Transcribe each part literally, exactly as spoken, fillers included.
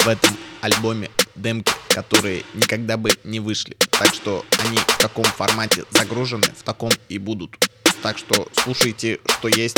в этом альбоме демки, которые никогда бы не вышли. Так что они в таком формате загружены, в таком и будут. Так что слушайте, что есть.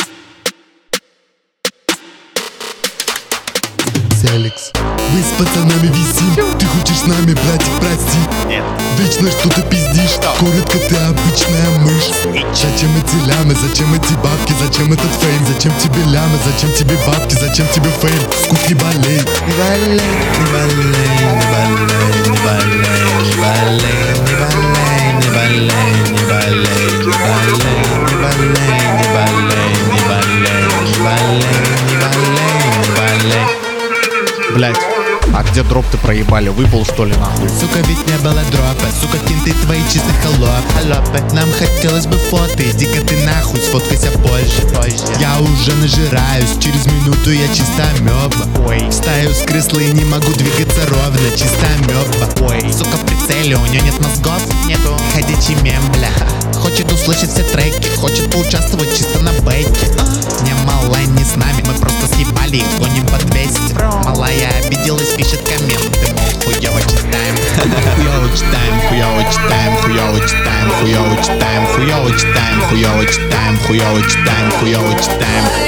Алекс, мы с пацанами висим. Ты хочешь с нами, братик, прости? Нет. Вечно что-то пиздишь. Что? Коротко, ты обычная мышь. Зачем эти лямы, зачем эти бабки, зачем этот фейм? Зачем тебе лямы, зачем тебе бабки, зачем тебе фейм? Скуп, не болей. Не болей, не болей, не болей, не болей, не болей, не болей, не болей, не болей, не болей, не болей, не болей, не болей, не болей, не болей, не болей. Блять, а где дроп ты проебали? Выпал что ли нахуй? Сука, ведь не было дропа. Сука, кенты твои чисто холоп. Холопы. Нам хотелось бы фото. Иди-ка ты нахуй, сфоткайся позже. позже Я уже нажираюсь, через минуту я чисто амеба. Ой. Встаю с кресла и не могу двигаться ровно. Чисто амеба. Ой. Сука, в прицеле, у нее нет мозгов. Нету. Ходячий мем, бля. Хочет услышать все треки, хочет поучаствовать чисто на бейке. Не малая, не с нами, мы просто съебали их, гоним по двести. Малая обиделась, пишет комменты, мол, хуёво читаем. Хуёво читаем, хуёво читаем, хуёво читаем, хуёво читаем, хуёво читаем, хуёво читаем, хуёво читаем, хуёво читаем.